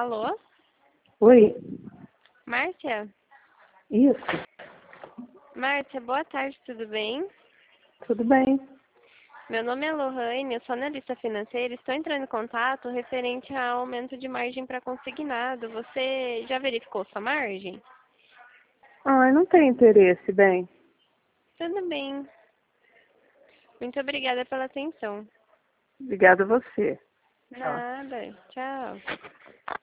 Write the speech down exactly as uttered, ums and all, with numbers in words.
Alô? Oi, Márcia? isso, Márcia, boa tarde, tudo bem? tudo bem. Meu nome é Lohane, eu sou analista financeira. Estou entrando em contato referente ao aumento de margem para consignado. Você já verificou sua margem? Ah, eu não tenho interesse, bem. Tudo bem. Muito obrigada pela atenção. Obrigada a você. Tchau. Nada. Tchau.